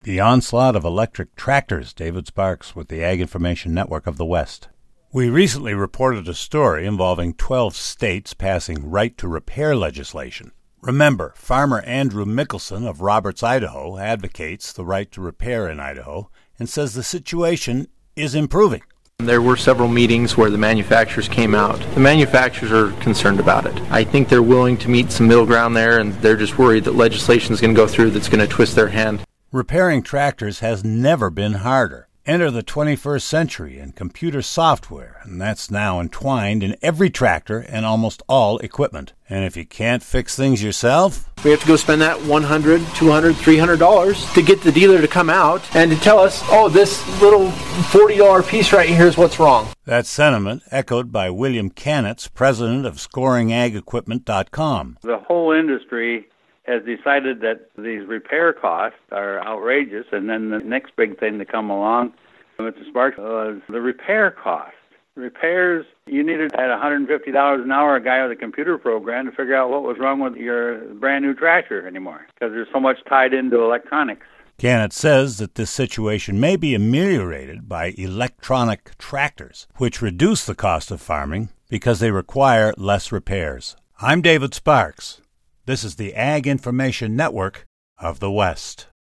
The onslaught of electric tractors. David Sparks with the Ag Information Network of the West. We recently reported a story involving 12 states passing right-to-repair legislation. Remember, farmer Andrew Mickelson of Roberts, Idaho, advocates the right to repair in Idaho and says the situation is improving. There were several meetings where the manufacturers came out. The manufacturers are concerned about it. I think they're willing to meet some middle ground there, and they're just worried that legislation is going to go through that's going to twist their hand. Repairing tractors has never been harder. Enter the 21st century in computer software, and that's now entwined in every tractor and almost all equipment. And if you can't fix things yourself, we have to go spend that $100, $200, $300 to get the dealer to come out and to tell us, oh, this little $40 piece right here is what's wrong. That sentiment echoed by William Canitz, president of ScoringAgEquipment.com. The whole industry has decided that these repair costs are outrageous, and then the next big thing to come along with the Sparks was the repair cost. Repairs, you needed at $150 an hour a guy with a computer program to figure out what was wrong with your brand new tractor anymore, because there's so much tied into electronics. Canitz says that this situation may be ameliorated by electronic tractors, which reduce the cost of farming because they require less repairs. I'm David Sparks. This is the Ag Information Network of the West.